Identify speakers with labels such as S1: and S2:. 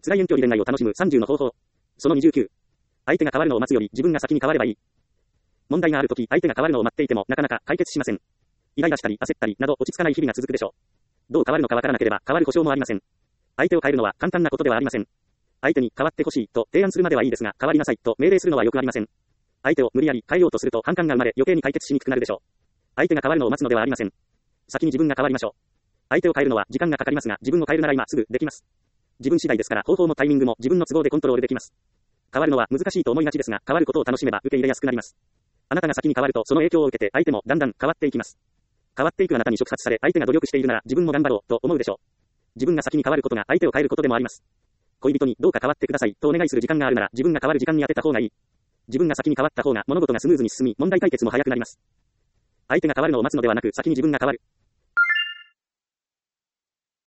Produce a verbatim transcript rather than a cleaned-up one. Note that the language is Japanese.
S1: 辛い遠距離恋愛を楽しむさんじゅうの方法。そのにじゅうきゅう。相手が変わるのを待つより自分が先に変わればいい。問題があるとき、相手が変わるのを待っていてもなかなか解決しません。イライラしたり焦ったりなど落ち着かない日々が続くでしょう。どう変わるのかわからなければ変わる保証もありません。相手を変えるのは簡単なことではありません。相手に変わってほしいと提案するまではいいですが、変わりなさいと命令するのはよくありません。相手を無理やり変えようとすると反感が生まれ余計に解決しにくくなるでしょう。相手が変わるのを待つのではありません。先に自分が変わりましょう。相手を変えるのは時間がかかりますが、自分を変えるなら今すぐできます。自分次第ですから方法もタイミングも自分の都合でコントロールできます。変わるのは難しいと思いがちですが、変わることを楽しめば受け入れやすくなります。あなたが先に変わるとその影響を受けて相手もだんだん変わっていきます。変わっていくあなたに触発され、相手が努力しているなら自分も頑張ろうと思うでしょう。自分が先に変わることが相手を変えることでもあります。恋人にどうか変わってくださいとお願いする時間があるなら自分が変わる時間に当てた方がいい。自分が先に変わった方が物事がスムーズに進み問題解決も早くなります。相手が変わるのを待つのではなく先に自分が変わる。